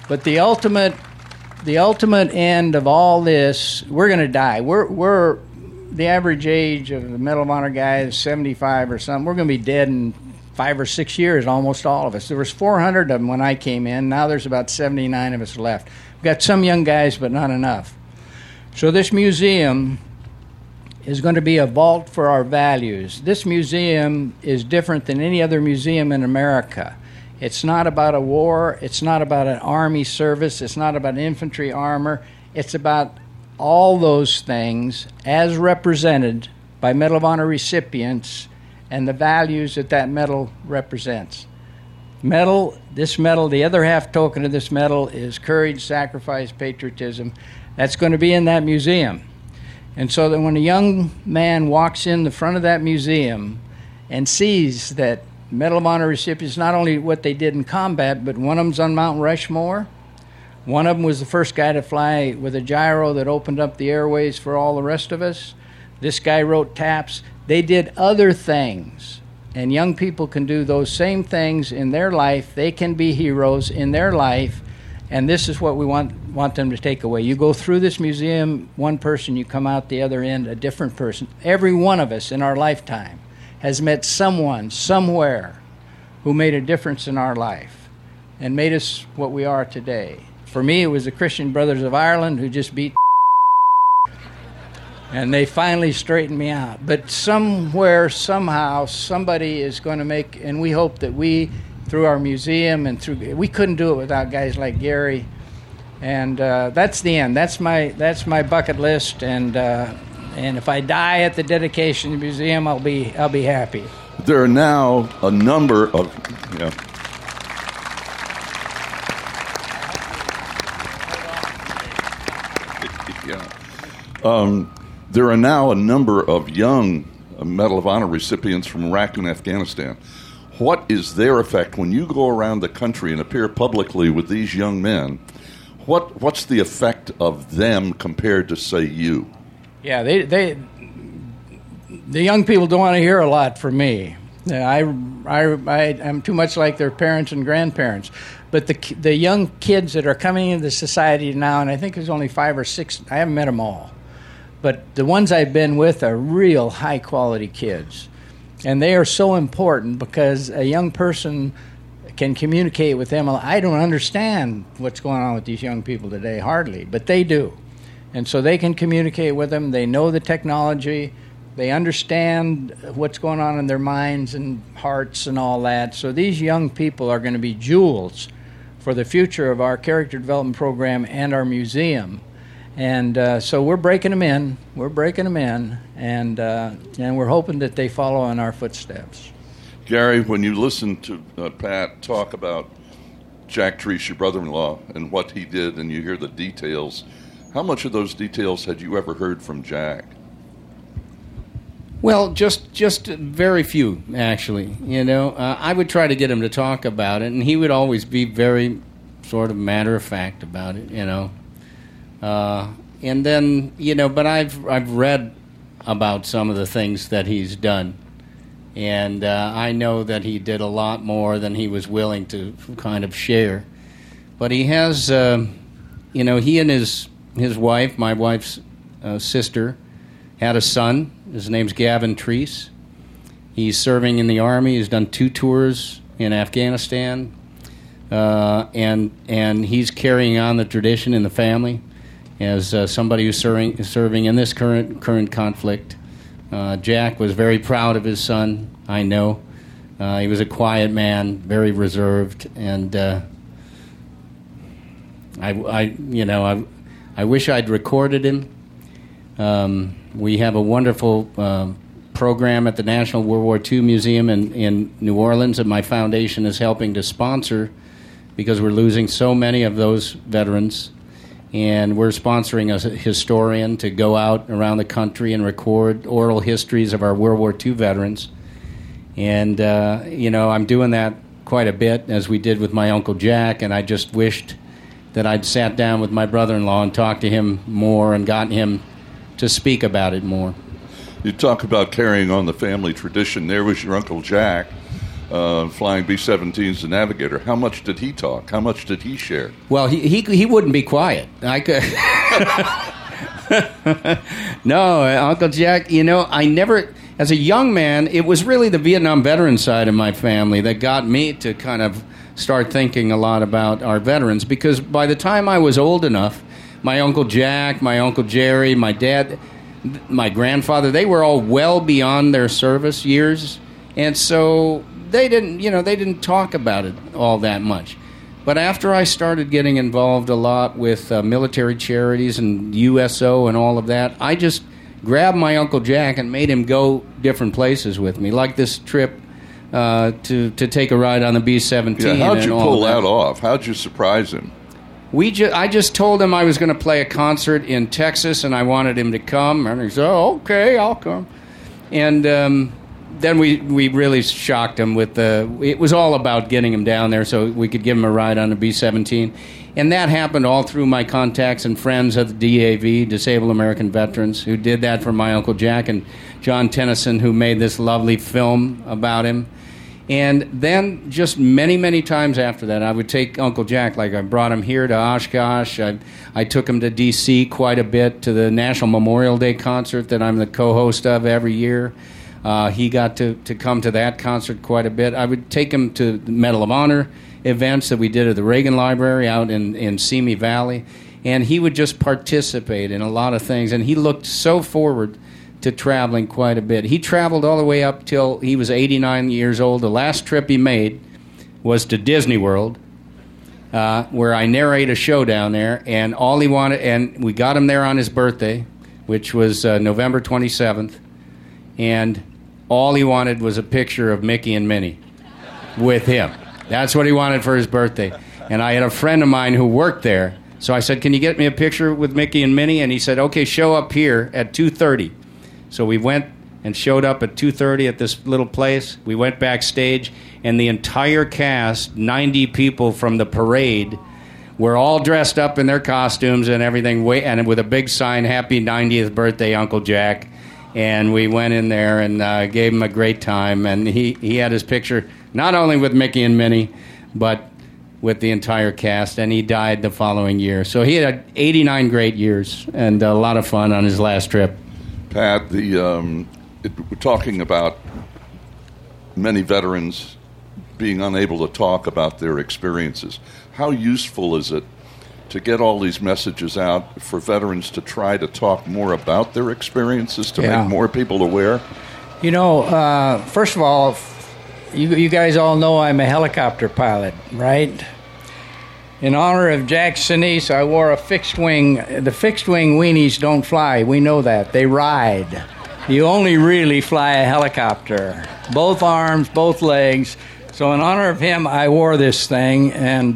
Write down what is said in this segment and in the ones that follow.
But the ultimate end of all this, we're going to die. We're the average age of the Medal of Honor guy is 75 or something. We're going to be dead in 5 or 6 years, almost all of us. There was 400 of them when I came in. Now there's about 79 of us left. We've got some young guys, but not enough. So this museum is going to be a vault for our values. This museum is different than any other museum in America. It's not about a war. It's not about an army service. It's not about infantry armor. It's about all those things as represented by Medal of Honor recipients and the values that medal represents. This medal, the other half token of this medal is courage, sacrifice, patriotism. That's going to be in that museum. And so that when a young man walks in the front of that museum and sees that Medal of Honor recipients, not only what they did in combat, but one of them's on Mount Rushmore. One of them was the first guy to fly with a gyro that opened up the airways for all the rest of us. This guy wrote taps. They did other things. And young people can do those same things in their life. They can be heroes in their life. And this is what we want them to take away. You go through this museum, one person, you come out the other end, a different person. Every one of us in our lifetime has met someone, somewhere, who made a difference in our life and made us what we are today. For me, it was the Christian Brothers of Ireland who just beat and they finally straightened me out. But somewhere, somehow, somebody is going to make, and we hope that we, through our museum and through, we couldn't do it without guys like Gary. And that's the end. That's my bucket list. And if I die at the dedication of the museum, I'll be happy. There are now a number of there are now a number of young Medal of Honor recipients from Iraq and Afghanistan. What is their effect when you go around the country and appear publicly with these young men? What's the effect of them compared to, say, you? Yeah, the young people don't want to hear a lot from me. I'm too much like their parents and grandparents. But the young kids that are coming into society now, and I think there's only 5 or 6, I haven't met them all, but the ones I've been with are real high-quality kids. And they are so important because a young person can communicate with them. I don't understand what's going on with these young people today, hardly, but they do. And so they can communicate with them. They know the technology. They understand what's going on in their minds and hearts and all that. So these young people are going to be jewels for the future of our character development program and our museum. And so we're breaking them in. And we're hoping that they follow in our footsteps. Gary, when you listen to Pat talk about Jack Treece, your brother-in-law, and what he did, and you hear the details, how much of those details had you ever heard from Jack? Well, just very few, actually. I would try to get him to talk about it, and he would always be very sort of matter-of-fact about it, and then, but I've read about some of the things that he's done, and I know that he did a lot more than he was willing to kind of share. But he has, he and his wife, my wife's sister, had a son. His name's Gavin Treece. He's serving in the Army. He's done 2 tours in Afghanistan, and he's carrying on the tradition in the family as somebody who's serving in this current conflict. Jack was very proud of his son, I know. He was a quiet man, very reserved, and I wish I'd recorded him. We have a wonderful program at the National World War II Museum in New Orleans that my foundation is helping to sponsor because we're losing so many of those veterans. And we're sponsoring a historian to go out around the country and record oral histories of our World War II veterans. And, I'm doing that quite a bit, as we did with my Uncle Jack, and I just wished that I'd sat down with my brother-in-law and talked to him more and gotten him to speak about it more. You talk about carrying on the family tradition. There was your Uncle Jack. flying B-17s to Navigator. How much did he talk? How much did he share? Well, he wouldn't be quiet. I could. No, Uncle Jack, I never, as a young man, it was really the Vietnam veteran side of my family that got me to kind of start thinking a lot about our veterans, because by the time I was old enough, my Uncle Jack, my Uncle Jerry, my dad, my grandfather, they were all well beyond their service years, and so they didn't talk about it all that much. But after I started getting involved a lot with military charities and USO and all of that, I just grabbed my Uncle Jack and made him go different places with me, like this trip to take a ride on the B-17. Yeah, how'd you pull that off? How'd you surprise him? I just told him I was going to play a concert in Texas, and I wanted him to come. And he said, "Oh, okay, I'll come." And then we really shocked him with it was all about getting him down there so we could give him a ride on the B-17. And that happened all through my contacts and friends at the DAV, Disabled American Veterans, who did that for my Uncle Jack, and John Tennyson, who made this lovely film about him. And then just many, many times after that, I would take Uncle Jack, like I brought him here to Oshkosh. I took him to D.C. quite a bit, to the National Memorial Day concert that I'm the co-host of every year. He got to come to that concert quite a bit. I would take him to the Medal of Honor events that we did at the Reagan Library out in Simi Valley, and he would just participate in a lot of things, and he looked so forward to traveling quite a bit. He traveled all the way up till he was 89 years old. The last trip he made was to Disney World, where I narrate a show down there, and all he wanted, and we got him there on his birthday, which was November 27th, and all he wanted was a picture of Mickey and Minnie with him. That's what he wanted for his birthday. And I had a friend of mine who worked there, so I said, "Can you get me a picture with Mickey and Minnie?" And he said, "Okay, show up here at 2:30. So we went and showed up at 2:30 at this little place. We went backstage, and the entire cast, 90 people from the parade, were all dressed up in their costumes and everything, and with a big sign, "Happy 90th Birthday, Uncle Jack." And we went in there and gave him a great time. And he had his picture not only with Mickey and Minnie, but with the entire cast. And he died the following year. So he had 89 great years and a lot of fun on his last trip. Pat, we're talking about many veterans being unable to talk about their experiences. How useful is it to get all these messages out for veterans to try to talk more about their experiences, to make more people aware? First of all, you guys all know I'm a helicopter pilot, right? In honor of Jack Sinise, I wore a fixed wing. The fixed wing weenies don't fly. We know that. They ride. You only really fly a helicopter. Both arms, both legs. So in honor of him, I wore this thing.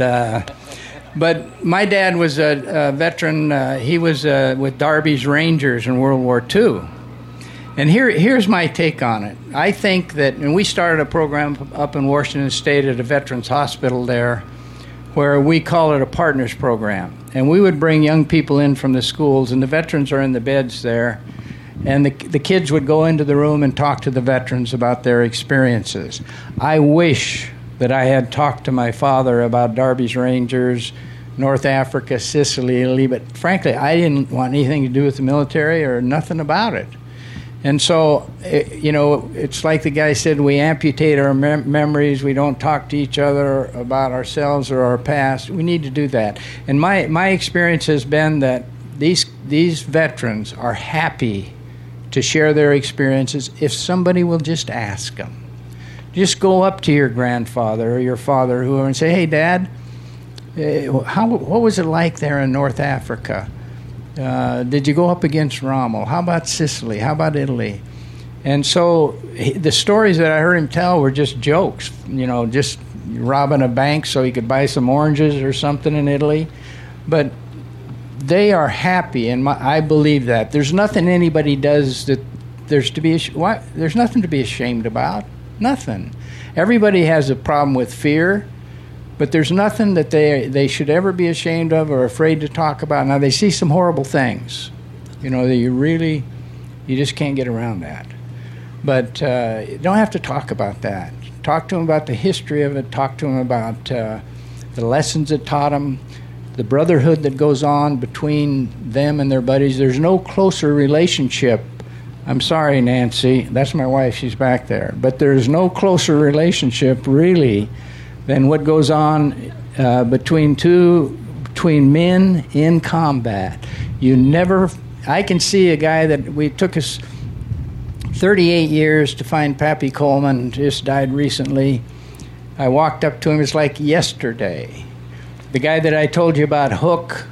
But my dad was a veteran. He was with Darby's Rangers in World War II. And here's my take on it. I think that, and we started a program up in Washington State at a veterans hospital there, where we call it a partners program. And we would bring young people in from the schools, and the veterans are in the beds there, and the kids would go into the room and talk to the veterans about their experiences. I wish that I had talked to my father about Darby's Rangers, North Africa, Sicily, Italy, but frankly, I didn't want anything to do with the military or nothing about it. And so, it's like the guy said, we amputate our memories. We don't talk to each other about ourselves or our past. We need to do that. And my experience has been that these veterans are happy to share their experiences if somebody will just ask them. Just go up to your grandfather or your father, whoever, and say, "Hey, Dad, what was it like there in North Africa? Did you go up against Rommel? How about Sicily? How about Italy?" And so the stories that I heard him tell were just jokes, just robbing a bank so he could buy some oranges or something in Italy. But they are happy, and I believe that. There's nothing anybody does that there's nothing to be ashamed about. Nothing. Everybody has a problem with fear, but there's nothing that they should ever be ashamed of or afraid to talk about. Now, they see some horrible things, that you just can't get around that. But you don't have to talk about that. Talk to them about the history of it. Talk to them about the lessons it taught them, the brotherhood that goes on between them and their buddies. There's no closer relationship. I'm sorry, Nancy. That's my wife. She's back there. But there's no closer relationship, really, than what goes on between men in combat. I can see a guy that we took us 38 years to find Pappy Coleman, just died recently. I walked up to him, it's like yesterday. The guy that I told you about, Hook,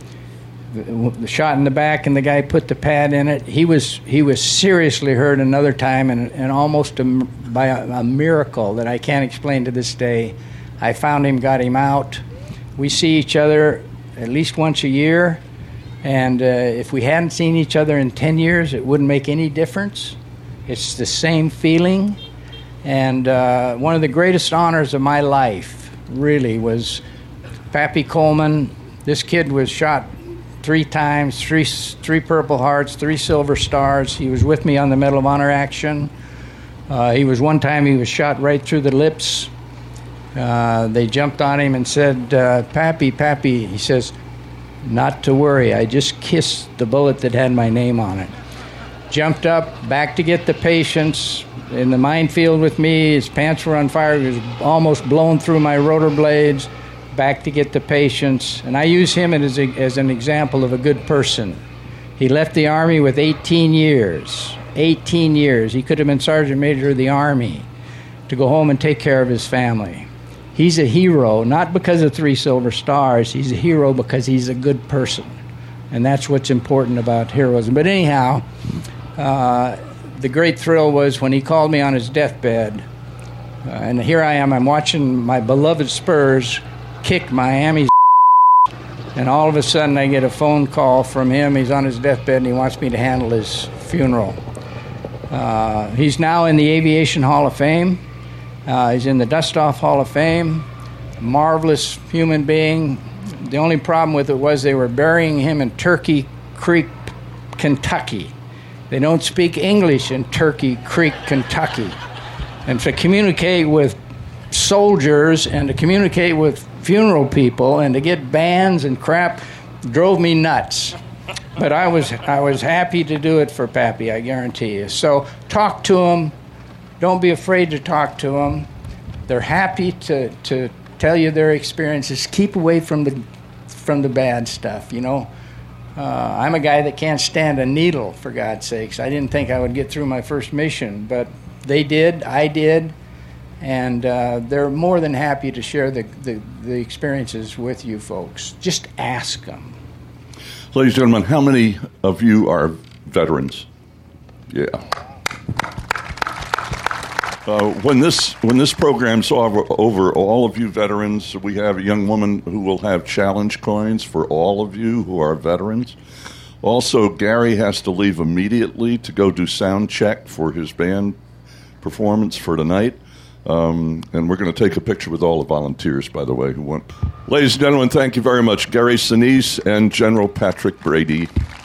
the shot in the back, and the guy put the pad in it. He was seriously hurt another time, and almost by a miracle that I can't explain to this day, I found him, got him out. We see each other at least once a year, and if we hadn't seen each other in 10 years, it wouldn't make any difference. It's the same feeling, and one of the greatest honors of my life, really, was Pappy Coleman. This kid was shot 3 times, three Purple Hearts, 3 Silver Stars. He was with me on the Medal of Honor action. One time he was shot right through the lips. They jumped on him and said, Pappy, he says, not to worry, I just kissed the bullet that had my name on it. Jumped up, back to get the patients, in the minefield with me. His pants were on fire. He was almost blown through my rotor blades. Back to get the patients. And I use him as an example of a good person. He left the Army with 18 years. 18 years. He could have been Sergeant Major of the Army to go home and take care of his family. He's a hero, not because of 3 Silver Stars. He's a hero because he's a good person. And that's what's important about heroism. But anyhow, the great thrill was when he called me on his deathbed. And here I am, I'm watching my beloved Spurs kick Miami's, and all of a sudden I get a phone call from him. He's on his deathbed and he wants me to handle his funeral. He's now in the Aviation Hall of Fame. He's in the Dust-Off Hall of Fame. Marvelous human being. The only problem with it was they were burying him in Turkey Creek, Kentucky. They don't speak English in Turkey Creek, Kentucky. And to communicate with soldiers and to communicate with funeral people and to get bands and crap drove me nuts. But I was happy to do it for Pappy, I guarantee you. So talk to them. Don't be afraid to talk to them. They're happy to tell you their experiences. Keep away from the bad stuff, you know. I'm a guy that can't stand a needle, for God's sakes. I didn't think I would get through my first mission, but they did, I did. And they're more than happy to share the experiences with you folks. Just ask them. Ladies and gentlemen, how many of you are veterans? Yeah. When this program's over, all of you veterans, we have a young woman who will have challenge coins for all of you who are veterans. Also, Gary has to leave immediately to go do sound check for his band performance for tonight. And we're going to take a picture with all the volunteers, by the way, who want. Ladies and gentlemen, thank you very much. Gary Sinise and General Patrick Brady.